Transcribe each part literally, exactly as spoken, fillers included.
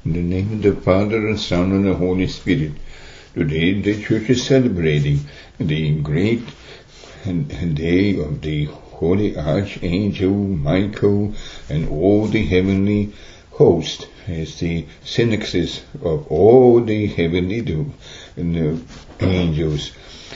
In the name of the Father, and Son, and the Holy Spirit. Today the Church is celebrating the great day of the Holy Archangel Michael and all the heavenly host, as the synthesis of all the heavenly do, and the angels.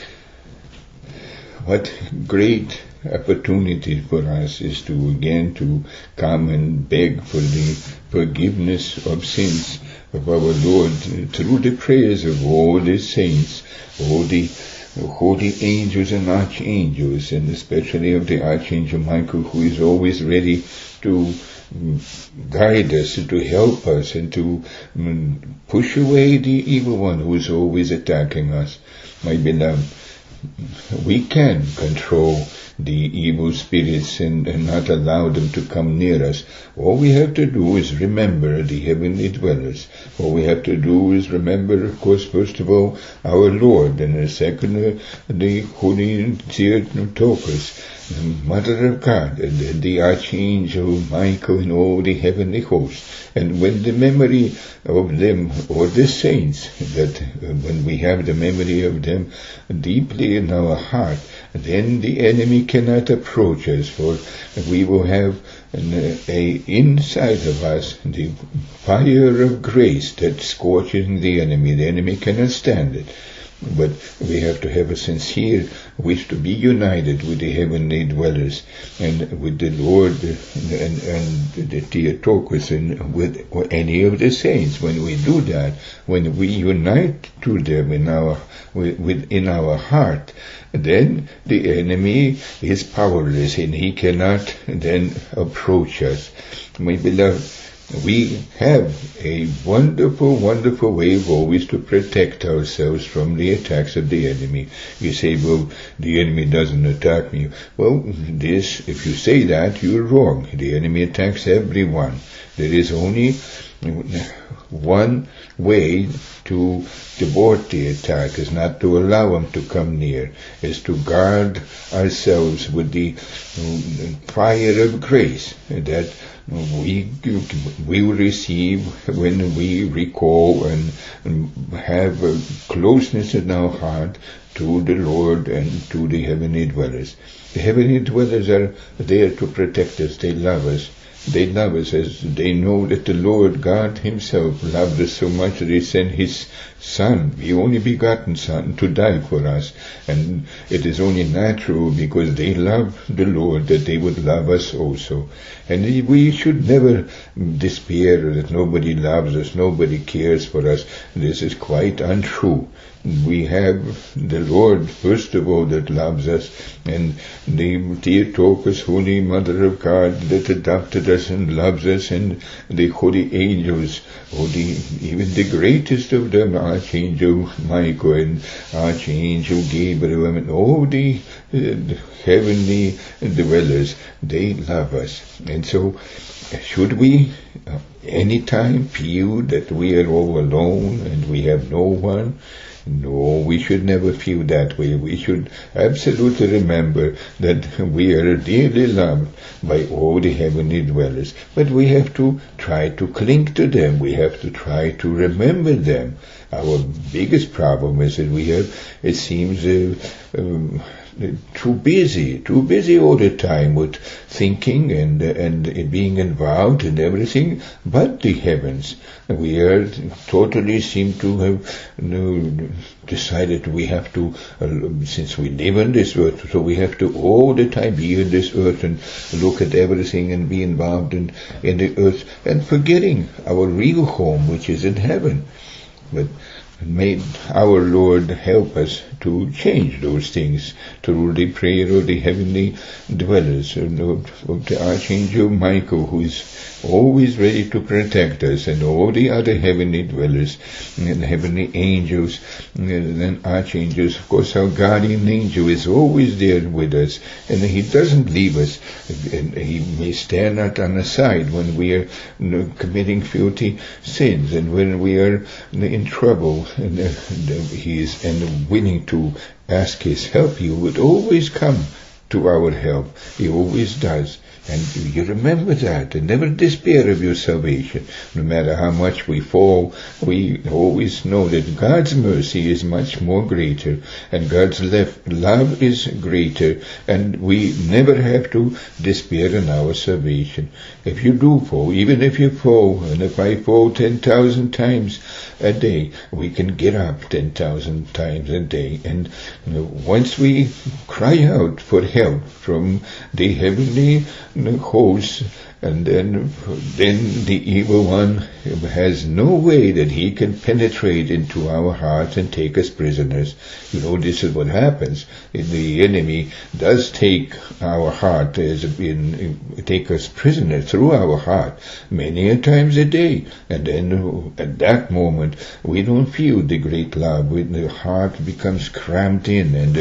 What great opportunity for us is to again to come and beg for the forgiveness of sins of our Lord through the prayers of all the saints, all the holy angels and archangels, and especially of the Archangel Michael, who is always ready to guide us, to help us, and to push away the evil one who is always attacking us. My beloved, we can control the evil spirits and, and not allow them to come near us. All we have to do is remember the heavenly dwellers. All we have to do is remember, of course, first of all, our Lord, and the second, uh, the Holy Theotokos, the Mother of God, and, and the Archangel Michael, and all the heavenly hosts. And when the memory of them, or the saints, that uh, when we have the memory of them deeply in our heart, then the enemy cannot approach us, for we will have an, a inside of us the fire of grace that scorches the enemy. The enemy cannot stand it. But we have to have a sincere wish to be united with the heavenly dwellers and with the Lord and, and the Theotokos and with any of the saints. When we do that, when we unite to them in our within our heart, then the enemy is powerless and he cannot then approach us. My beloved, we have a wonderful, wonderful way of always to protect ourselves from the attacks of the enemy. You say, well, the enemy doesn't attack me. Well, this, if you say that, you're wrong. The enemy attacks everyone. There is only one way to thwart the attack, is not to allow him to come near, is to guard ourselves with the fire of grace that we we will receive when we recall and, and have a closeness in our heart to the Lord and to the heavenly dwellers. The heavenly dwellers are there to protect us. They love us. They love us as they know that the Lord God Himself loved us so much that He sent His Son, the only begotten Son, to die for us. And it is only natural, because they love the Lord, that they would love us also. And we should never despair that nobody loves us, nobody cares for us. This is quite untrue. We have the Lord, first of all, that loves us, and the Theotokos, Holy Mother of God, that adopted us and loves us, and the holy angels, or the, even the greatest of them, Archangel Michael and Archangel Gabriel, and all the, uh, the heavenly dwellers, they love us. And so, should we uh, anytime feel that we are all alone and we have no one? No, we should never feel that way. We should absolutely remember that we are dearly loved by all the heavenly dwellers. But we have to try to cling to them. We have to try to remember them. Our biggest problem is that we have, it seems, uh, um, too busy, too busy all the time with thinking and and being involved in everything but the heavens. We are totally seem to have you know, decided we have to, uh, since we live on this earth, so we have to all the time be on this earth and look at everything and be involved in, in the earth, and forgetting our real home, which is in heaven. But may our Lord help us to change those things through the prayer of the heavenly dwellers, of the Archangel Michael, who is always ready to protect us, and all the other heavenly dwellers and heavenly angels and archangels. Of course, our guardian angel is always there with us, and he doesn't leave us. And he may stand at on the side when we are you know, committing filthy sins, and when we are in trouble, and uh, he is and willing to ask his help. He would always come to our help. He always does. And you remember that, and never despair of your salvation. No matter how much we fall, we always know that God's mercy is much more greater, and God's love is greater, and we never have to despair in our salvation. If you do fall, even if you fall, and if I fall ten thousand times a day, we can get up ten thousand times a day. And you know, once we cry out for help from the heavenly host, and then, then the evil one has no way that he can penetrate into our hearts and take us prisoners. You know, this is what happens. The enemy does take our heart, as in, take us prisoners through our heart many a times a day. And then at that moment, we don't feel the great love. The heart becomes cramped in, and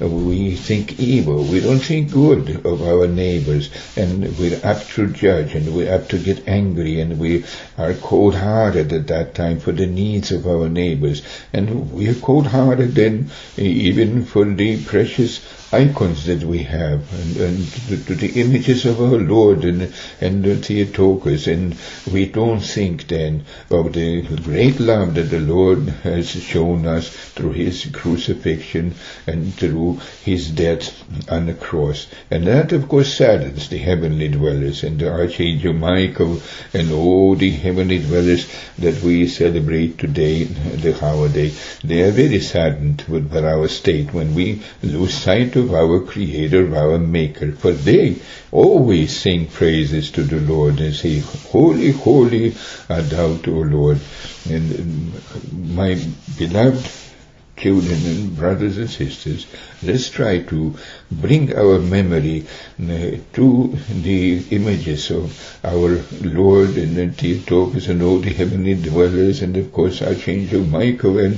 we think evil. We don't think good of our neighbors, and we're apt to judge. And we have to get angry, and we are cold-hearted at that time for the needs of our neighbors. And we are cold-hearted then even for the precious icons that we have, and, and to, to the images of our Lord and, and the Theotokos. And we don't think then of the great love that the Lord has shown us through His crucifixion and through His death on the cross. And that, of course, saddens the heavenly dwellers, and the Archangel Michael and all the heavenly dwellers that we celebrate today, the holiday. They are very saddened with our state when we lose sight of our Creator, of our Maker, for they always sing praises to the Lord and say, "Holy, holy art thou, O Lord." And my beloved children and brothers and sisters, let's try to bring our memory uh, to the images of our Lord and the Theotokos and all the heavenly dwellers, and of course Archangel Michael, and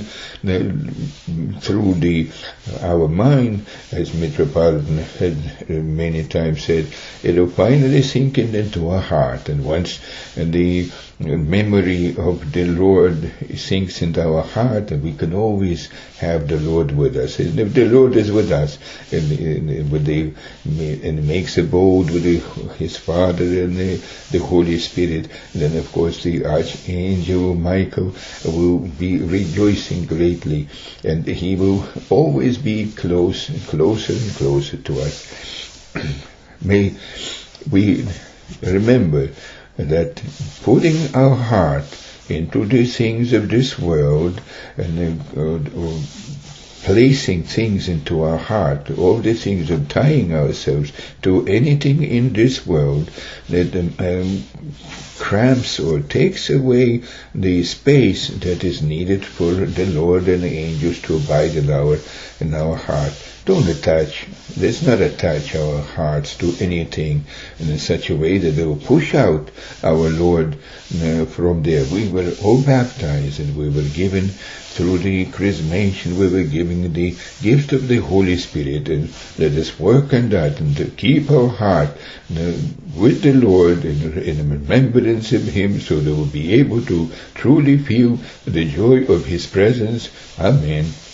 uh, through the our mind, as Metropolitan had uh, many times said, it'll finally sink into our heart. And once and the memory of the Lord sinks into our heart, and we can always have the Lord with us. And if the Lord is with us, and, and, with the, and makes abode with the, His Father and the, the Holy Spirit, then of course the Archangel Michael will be rejoicing greatly, and he will always be close, closer and closer to us. May we remember that putting our heart into the things of this world, and uh, uh, placing things into our heart, all the things of tying ourselves to anything in this world that um, cramps or takes away the space that is needed for the Lord and the angels to abide in our in our heart. Don't attach, let's not attach our hearts to anything in such a way that they will push out our Lord uh, from there. We were all baptized, and we were given through the chrismation, we were given the gift of the Holy Spirit, and let us work on that and to keep our heart uh, with the Lord in, in remembrance of Him, so that we'll be able to truly feel the joy of His presence. Amen.